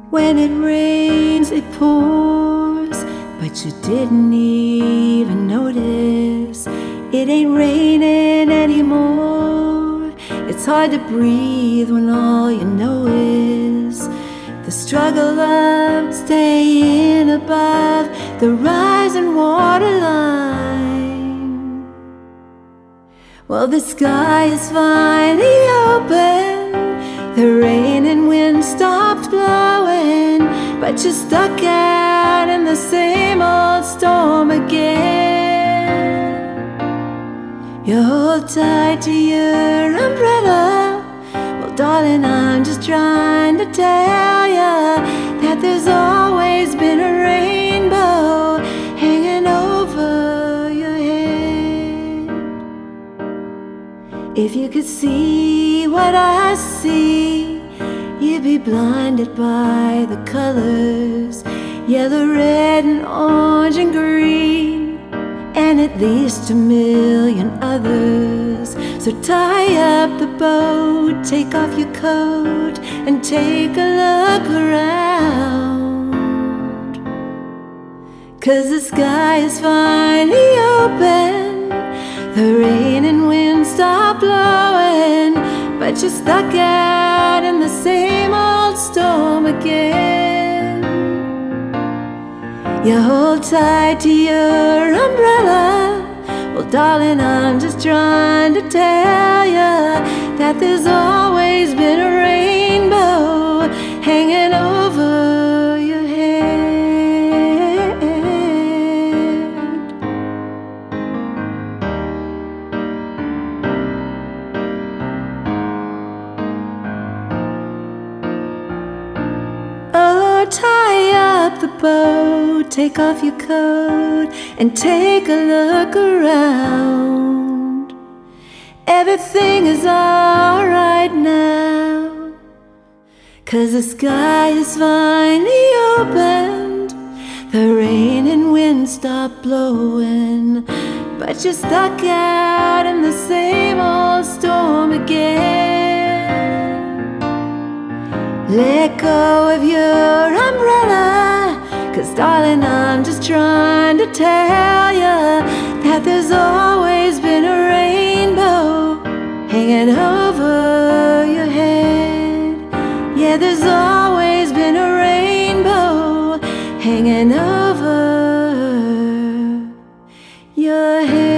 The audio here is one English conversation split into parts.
When it rains, it pours, but you didn't even notice. It ain't raining anymore. It's hard to breathe when all you know is the struggle of staying above the rising waterline. Well, the sky is finally open. The rain and wind stopped blowing, but you're stuck out in the same old storm again. You hold tight to your umbrella. Well, darling, I'm just trying to tell ya that there's always been a rainbow hanging over your head. If you could see what I see, you'd be blinded by the colors, yellow, red, and orange, and green, and at least a million others. So tie up the boat, take off your coat, and take a look around. 'Cause the sky is finally open. The rain and wind stop blowing, but you're stuck out in the same old storm again. You hold tight to your umbrella. Well, darling, I'm just trying to tell ya that there's always been a rainbow hanging over your head. Oh, tie up the boat, take off your coat, and take a look around. Everything is alright now, 'cause the sky is finally opened. The rain and wind stop blowing, but you're stuck out in the same old storm again. Let go of your umbrella, 'cause darling, I'm just trying to tell ya that there's always been a rainbow hanging over your head. Yeah, there's always been a rainbow hanging over your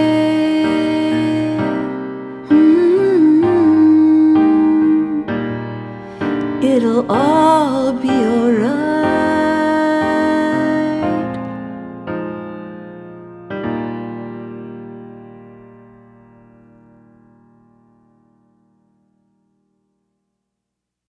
head. It'll all be alright.